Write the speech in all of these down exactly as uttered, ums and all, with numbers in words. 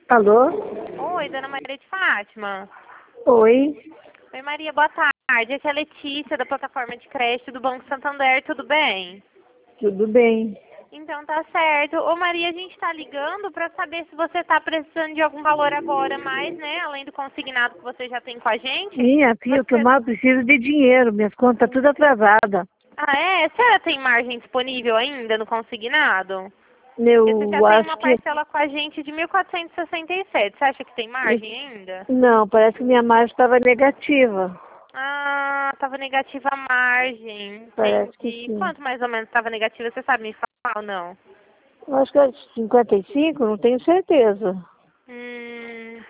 Alô? Oi, dona Maria de Fátima. Oi. Oi, Maria, boa tarde. Aqui é a Letícia, da plataforma de crédito do Banco Santander, tudo bem? Tudo bem? Então tá certo. Ô Maria, a gente tá ligando pra saber se você tá precisando de algum valor agora mais, né? Além do consignado que você já tem com a gente. Minha filha, o que eu Você... mais preciso de dinheiro. Minhas contas tudo atrasadas. Ah, é? A senhora tem margem disponível ainda no consignado? Porque você já Eu tem acho uma que... parcela com a gente de mil quatrocentos e sessenta e sete. Você acha que tem margem ainda? Não, parece que minha margem estava negativa. Ah, tava negativa a margem. Parece que Entendi. sim. Quanto mais ou menos tava negativa? Você sabe me falar ou não? Eu acho que é cinquenta e cinco, não tenho certeza. Hum...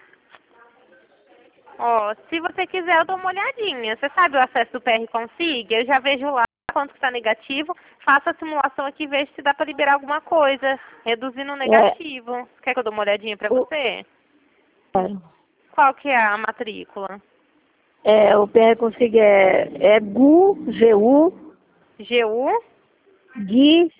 Ó, se você quiser eu dou uma olhadinha. Você sabe o acesso do P R Consig? Eu já vejo lá quanto está negativo. Faço a simulação aqui e vejo se dá para liberar alguma coisa, reduzindo o É, negativo. Quer que eu dou uma olhadinha para o, você? Qual que é a matrícula? é, o P R Consig é, é G U, G U, G U? Gui,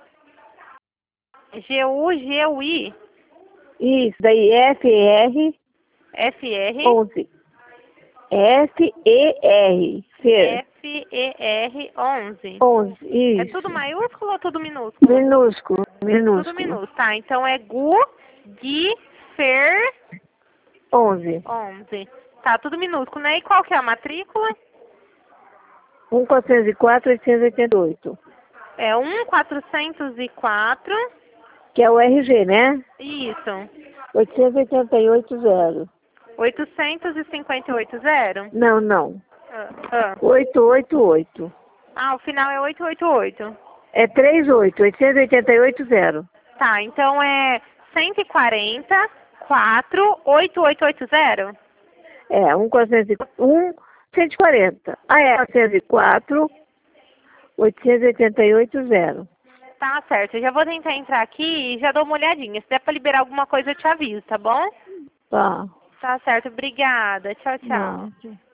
G U, G U I? isso, daí F R F R? onze. F E R, Fer, F E R onze. onze, É tudo isso. maiúsculo ou tudo minúsculo? Minúsculo, Tudo minúsculo. minúsculo. Tá, então é Gu, Gui, Fer, onze. onze. Tá, tudo minúsculo, né? E qual que é a matrícula? um quatrocentos e quatro, oitocentos e oitenta e oito. É um quatrocentos e quatro. Que é o R G, né? Isso. oitocentos e oitenta e oito, zero. oitocentos e cinquenta e oito zero? Não, não. Ah, ah. oitocentos e oitenta e oito. Ah, o final é oitocentos e oitenta e oito. É trinta e oito, oitocentos e oitenta e oito, zero. Tá, então é cento e quarenta, quatro, oito oito oito zero? É, um quatrocentos e um, cento e quarenta. Ah, é, quatrocentos e quatro, oitocentos e oitenta e oito, zero. Tá certo, eu já vou tentar entrar aqui e já dou uma olhadinha. Se der pra liberar alguma coisa eu te aviso, tá bom? Tá. Tá certo, obrigada. Tchau, tchau. Não.